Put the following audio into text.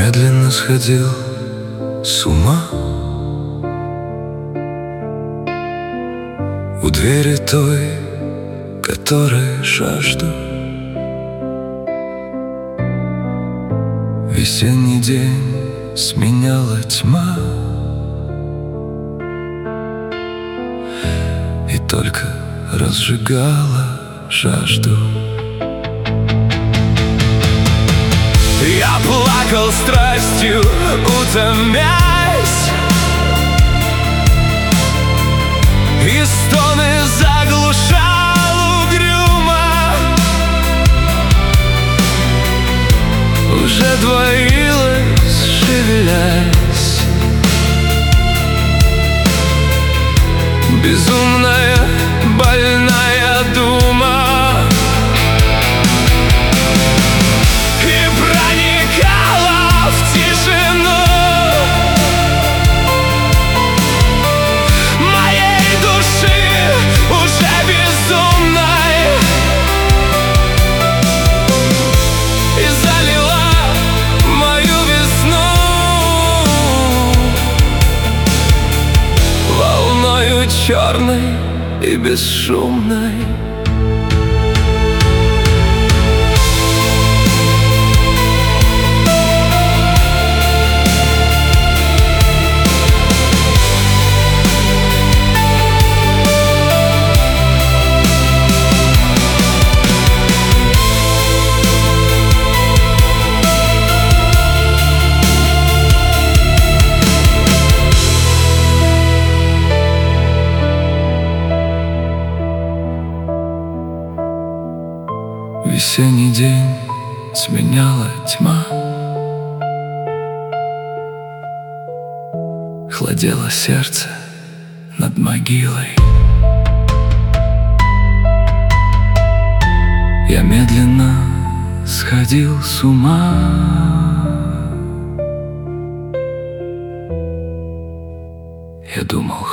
медленно сходил с ума. У двери той, которой жажду. Весенний день сменяла тьма, и только разжигала жажду. Я плакал страстью, утомясь, и стоны заглушал угрюмо. Уже двоилась, шевелясь, безумная, больная дума. Черной и бесшумной. Весенний день сменяла тьма, холодело сердце над могилой. Я медленно сходил с ума. Я думал,